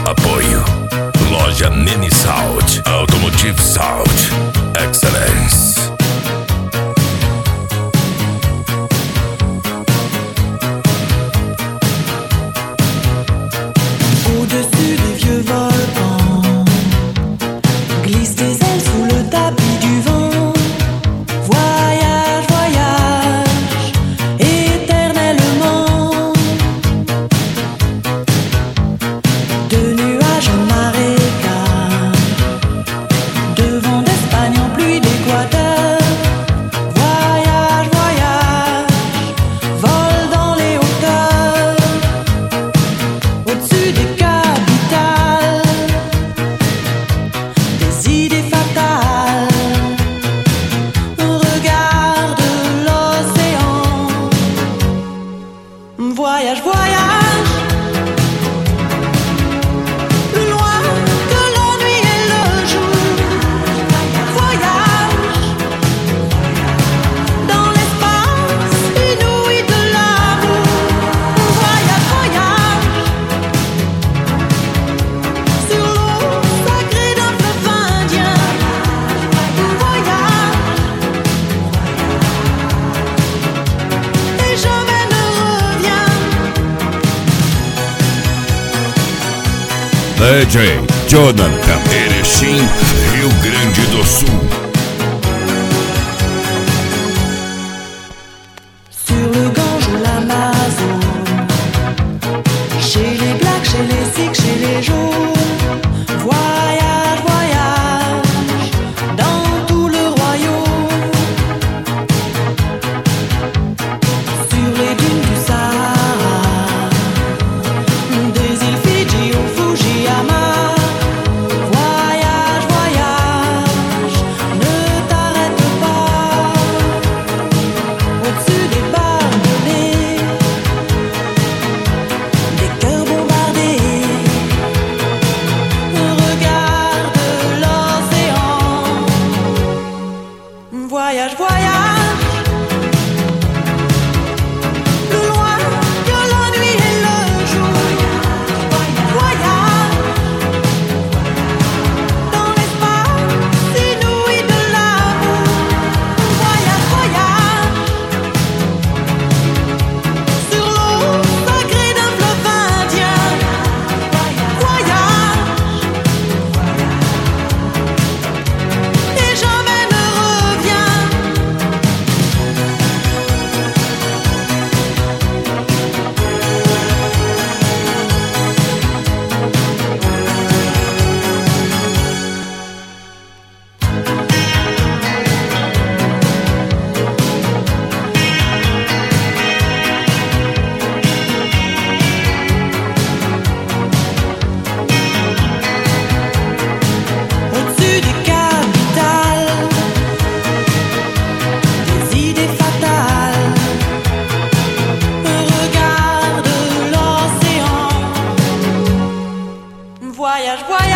Apoio Loja Nene Salt Automotive Salt Excellence. Au-dessus des vieux volcans glissent des ailes sous le tapis du vent. Voyage, voyage, éternellement. De nuages en marécage, de vent d'Espagne en pluie d'Équateur. Voyage, voyage, vol dans les hauteurs. Au-dessus des capitales, des idées fatales. Regarde l'océan. Voyage, voyage, plus loin que la nuit et le jour. Voyage dans l'espace inouï de l'amour. Voyage, voyage sur l'eau sacrée d'un fleuve indien. Voyage et jamais ne revient. DJ Jonathan, Erechim, Rio Grande do Sul. Sur le Gange ou l'Amazone, chez les Blacks, chez les Sikhs, chez les Jaunes. Voyage, voyage dans tout le royaume. Sur les dunes du Sahara, des îles Fidji au Fujiyama. Voyage, voyage, ne t'arrête pas. Au-dessus des barbelés, des cœurs bombardés. Regarde l'océan. Voyage, voyage, plus loin que la nuit et le jour. Voyage dans l'espace inouï de l'amour. Voyage, voyage sur l'eau sacrée d'un fleuve indien. Voyage et jamais ne revient. Au-dessus des capitales, des idées fatales. Regarde l'océan. Voyage, voyage.